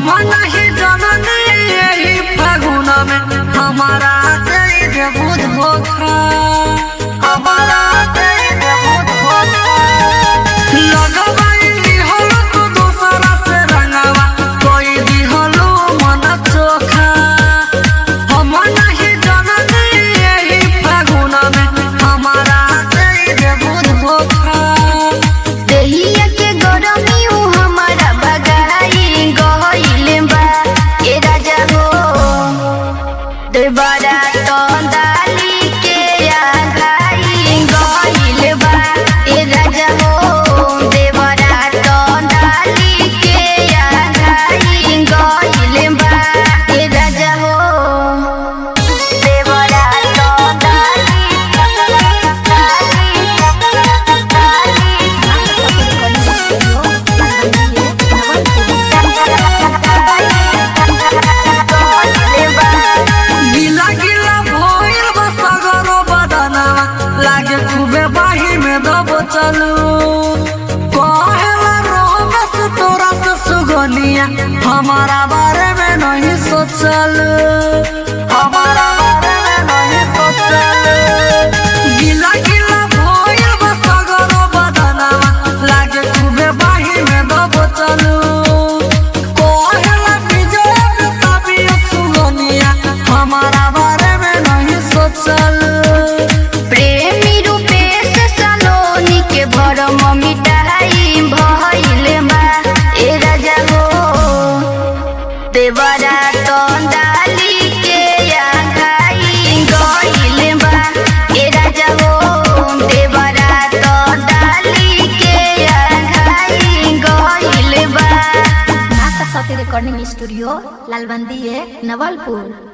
नहीं जननी यही फागुन में हमारा दे दे बुध धोखा, हमारा दे दे बुध धोखा। लगवाई हलो तो दूसरा से रंगावा, कोई दी हलो मन चोखा। हम नहीं जननी यही फागुन में हमारा दे दे बुध धोखा। देहिया के गरमी हमारा बगाई गइल बा ए राजा हो। देवरा तो डाली के आगाई गइल बा ए राजा हो। देवरा तो डाली के आगाई गइल बा ए राजा हो। देवरा तो डाली गिला गिला भइल बा सगरो बदनवा, लागे खूबे बाही में दब चलू। कहेला रोमस तोरा से सुगनिया, हमारा बारे में नहीं सोचल, हमारा बारे में नहीं सोचल। गिला गिला भइल बा सगरो बदनवा, लागे खूबे बाही में दब चलू। कहेला विजय तबियत सुगनिया, हमारा बारे में नहीं सोचल। प्रेमी रूपेश सलोनी के भरम मिटाई भइल बा ए राजा हो। देवरा तो डाली के आगाई गइल बा ए राजा हो। देवरा तो डाली के आगाई गइल बा। रिकॉर्डिंग स्टूडियो लालबंदी है नवलपुर।